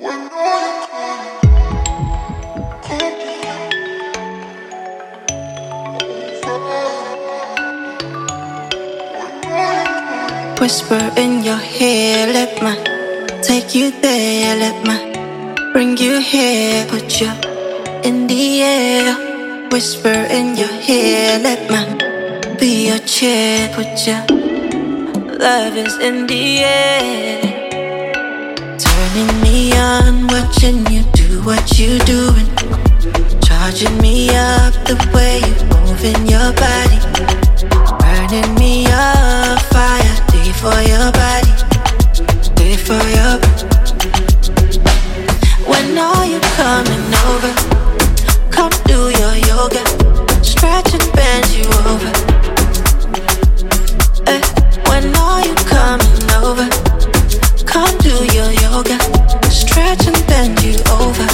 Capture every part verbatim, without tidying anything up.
Whisper in your ear, let my take you there, let my bring you here, put you in the air. Whisper in your ear, let my be your chair, put your love is in the air. Turning me on, watching you do what you doing, charging me up the way you moving your body, burning me up, fire day for your body, day for your body. When are you coming over? Come do your yoga, stretch and bend you over. Eh, when are you coming over? Come do your yoga, stretch and bend you over.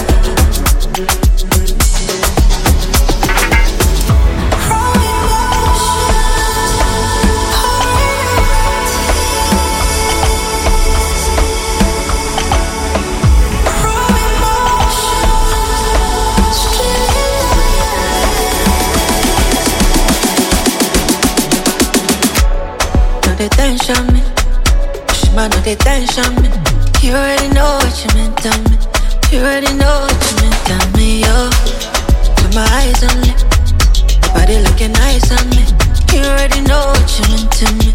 They dance on me, she might know they dance on me. You already know what you meant to me. You already know what you meant to me, yo. Put my eyes on you, your body looking nice on me. You already know what you meant to me.